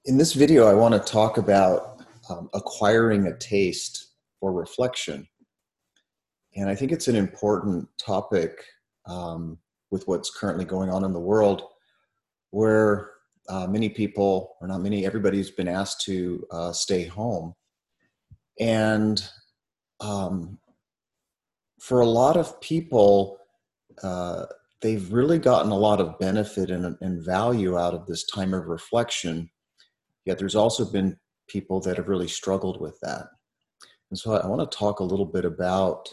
In this video, I want to talk about acquiring a taste for reflection. And I think it's an important topic with what's currently going on in the world, where many people, or not many, everybody's been asked to stay home. And um, for a lot of people, uh, they've really gotten a lot of benefit and value out of this time of reflection. Yet there's also been people that have really struggled with that. And so I want to talk a little bit about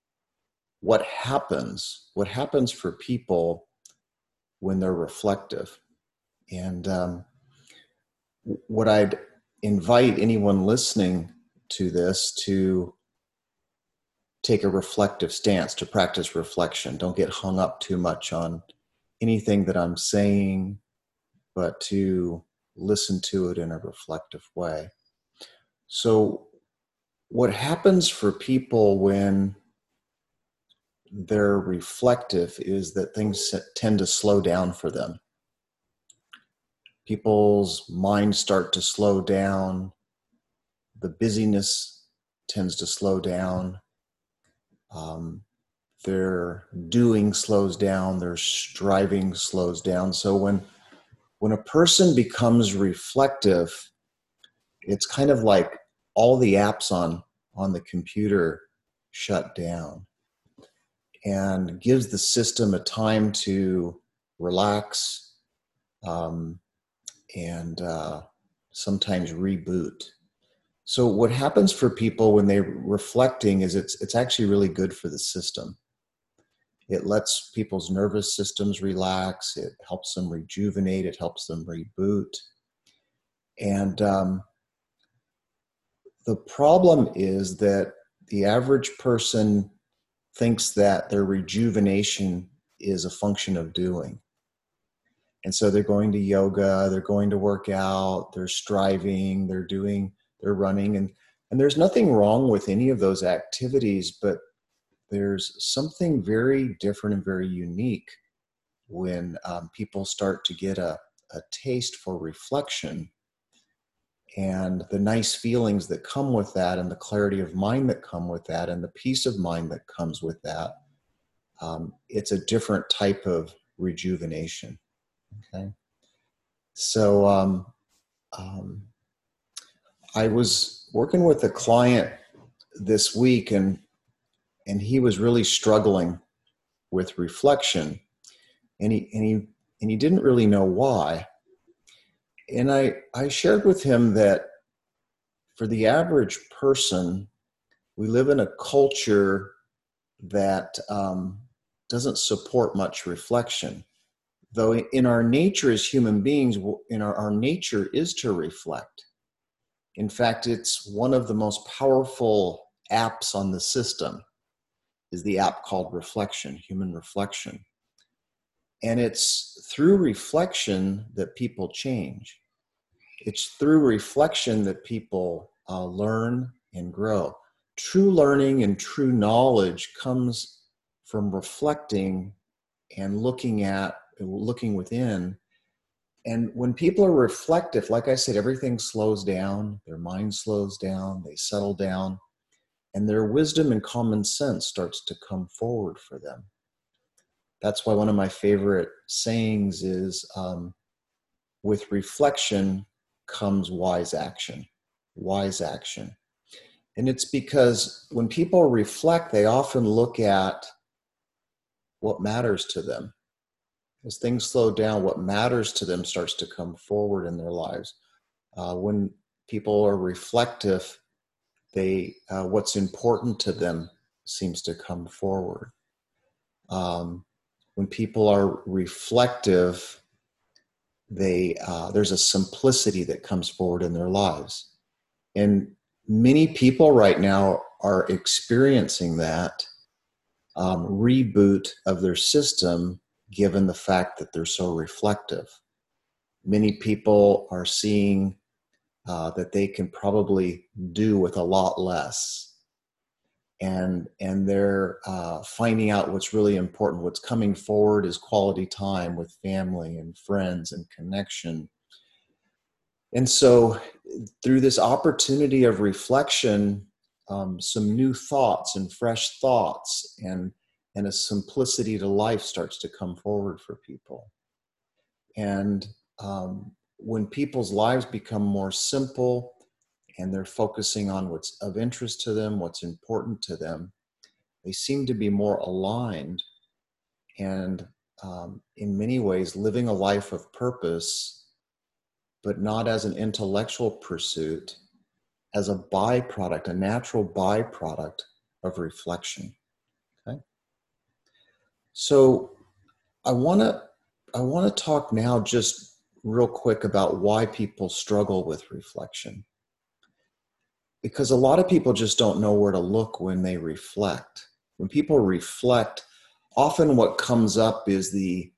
what happens for people when they're reflective. And what I'd invite anyone listening to this to take a reflective stance, to practice reflection. Don't get hung up too much on anything that I'm saying, but to listen to it in a reflective way. So what happens for people when they're reflective is that things tend to slow down for them. People's minds start to slow down. The busyness tends to slow down. Their doing slows down. Their striving slows down. So when a person becomes reflective, it's kind of like all the apps on the computer shut down, and gives the system a time to relax, um, and sometimes reboot. So what happens for people when they're reflecting is it's actually really good for the system. It lets people's nervous systems relax. It helps them rejuvenate. It helps them reboot. And the problem is that the average person thinks that their rejuvenation is a function of doing. And so they're going to yoga, they're going to work out, they're striving, they're running. And there's nothing wrong with any of those activities, but there's something very different and very unique when people start to get a taste for reflection and the nice feelings that come with that, and the clarity of mind that come with that, and the peace of mind that comes with that. It's a different type of rejuvenation. Okay. So I was working with a client this week, and he was really struggling with reflection, and he didn't really know why. And I shared with him that for the average person, we live in a culture that doesn't support much reflection. Though in our nature as human beings, our nature is to reflect. In fact, it's one of the most powerful apps on the system is the app called Reflection, Human Reflection. And it's through reflection that people change. It's through reflection that people learn and grow. True learning and true knowledge comes from reflecting and looking within. And when people are reflective, like I said, everything slows down, their mind slows down, they settle down, and their wisdom and common sense starts to come forward for them. That's why one of my favorite sayings is, with reflection comes wise action. Wise action. And it's because when people reflect, they often look at what matters to them. As things slow down, what matters to them starts to come forward in their lives. When people are reflective, what's important to them seems to come forward. When people are reflective, there's a simplicity that comes forward in their lives. And many people right now are experiencing that reboot of their system, given the fact that they're so reflective. Many people are seeing that they can probably do with a lot less. And they're finding out what's really important. What's coming forward is quality time with family and friends and connection. And so through this opportunity of reflection, some new thoughts and fresh thoughts and a simplicity to life starts to come forward for people. And when people's lives become more simple and they're focusing on what's of interest to them, what's important to them, they seem to be more aligned and in many ways living a life of purpose, but not as an intellectual pursuit, as a byproduct, a natural byproduct of reflection. Okay? So I want to talk now just real quick about why people struggle with reflection. Because a lot of people just don't know where to look when they reflect. When people reflect, often what comes up is the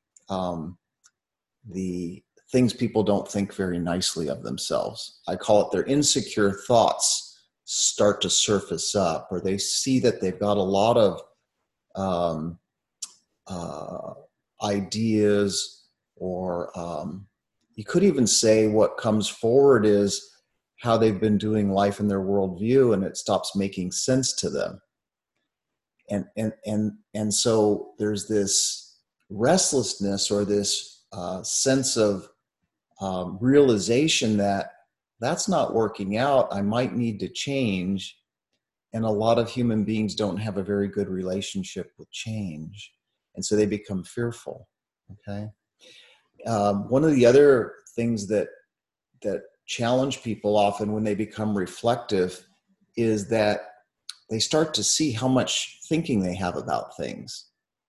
things people don't think very nicely of themselves. I call it their insecure thoughts start to surface up, or they see that they've got a lot of ideas, or you could even say what comes forward is how they've been doing life in their worldview, and it stops making sense to them. And so there's this restlessness or this sense of realization that that's not working out. I might need to change. And a lot of human beings don't have a very good relationship with change. And so they become fearful. Okay. One of the other things that challenge people often when they become reflective is that they start to see how much thinking they have about things.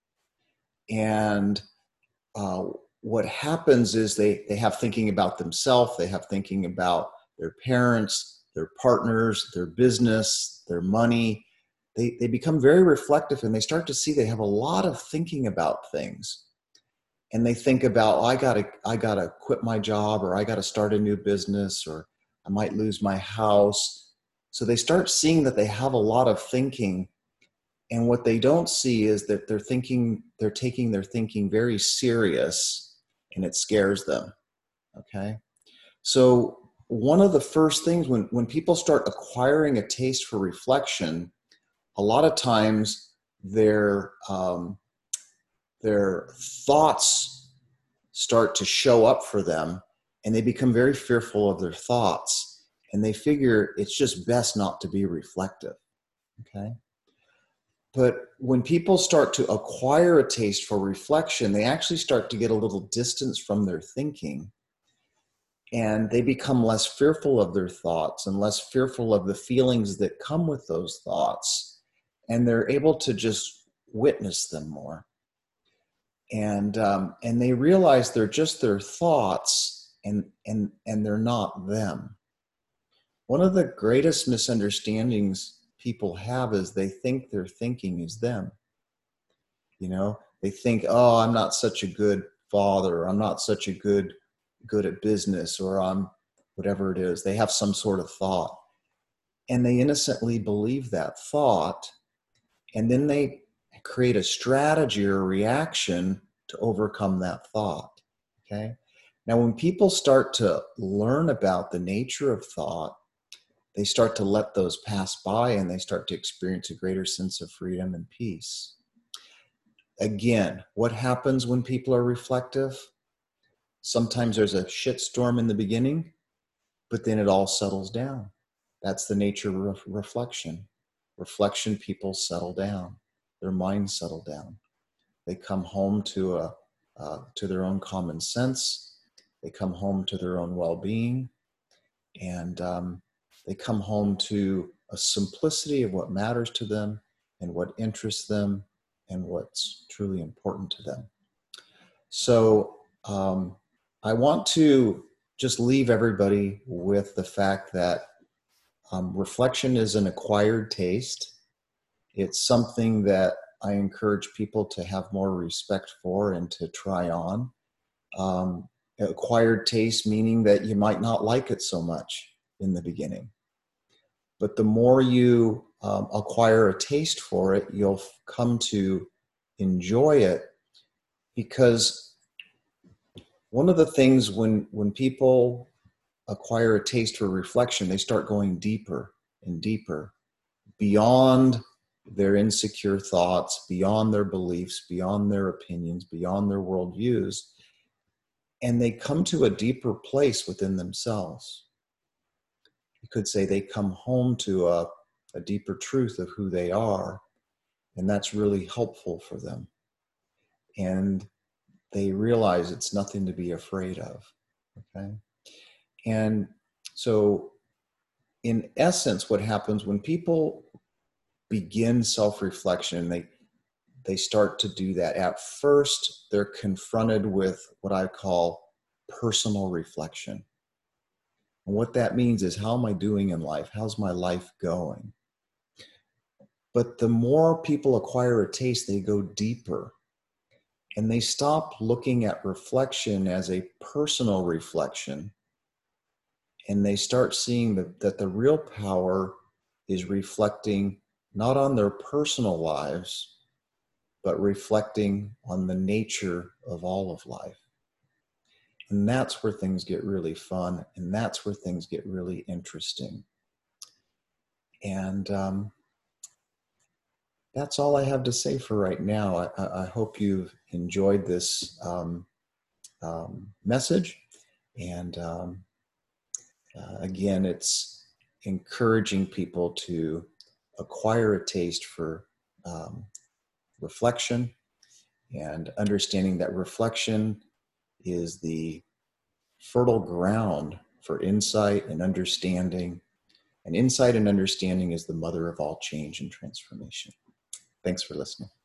And what happens is they have thinking about themselves, they have thinking about their parents, their partners, their business, their money. They become very reflective, and they start to see they have a lot of thinking about things. And they think about, I gotta quit my job, or I gotta start a new business, or I might lose my house. So they start seeing that they have a lot of thinking. And what they don't see is that they're taking their thinking very serious, and it scares them. Okay. So one of the first things when people start acquiring a taste for reflection, a lot of times their thoughts start to show up for them, and they become very fearful of their thoughts, and they figure it's just best not to be reflective. Okay. But when people start to acquire a taste for reflection, they actually start to get a little distance from their thinking, and they become less fearful of their thoughts and less fearful of the feelings that come with those thoughts. And they're able to just witness them more. And they realize they're just their thoughts, and they're not them. One of the greatest misunderstandings people have is they think their thinking is them. You know, they think, oh, I'm not such a good father, or I'm not such a good at business, or I'm whatever it is. They have some sort of thought, and they innocently believe that thought, and then they create a strategy or a reaction to overcome that thought. Okay. Now, when people start to learn about the nature of thought, they start to let those pass by, and they start to experience a greater sense of freedom and peace. Again, what happens when people are reflective? Sometimes there's a shitstorm in the beginning, but then it all settles down. That's the nature of reflection. Reflection, people settle down. Their minds settle down. They come home to their own common sense. They come home to their own well-being, and they come home to a simplicity of what matters to them and what interests them and what's truly important to them. So I want to just leave everybody with the fact that reflection is an acquired taste. It's something that I encourage people to have more respect for and to try on. Acquired taste meaning that you might not like it so much in the beginning. But the more you acquire a taste for it, you'll come to enjoy it, because one of the things when people acquire a taste for reflection, they start going deeper and deeper beyond their insecure thoughts, beyond their beliefs, beyond their opinions, beyond their worldviews, and they come to a deeper place within themselves. You could say they come home to a deeper truth of who they are, and that's really helpful for them. And they realize it's nothing to be afraid of, okay? And so, in essence, what happens when people begin self-reflection, they start to do that. At first, they're confronted with what I call personal reflection. And what that means is, how am I doing in life? How's my life going? But the more people acquire a taste, they go deeper. And they stop looking at reflection as a personal reflection. And they start seeing that the real power is reflecting not on their personal lives, but reflecting on the nature of all of life. And that's where things get really fun, and that's where things get really interesting. And that's all I have to say for right now. I hope you've enjoyed this message. And again, it's encouraging people to acquire a taste for reflection, and understanding that reflection is the fertile ground for insight and understanding. And insight and understanding is the mother of all change and transformation. Thanks for listening.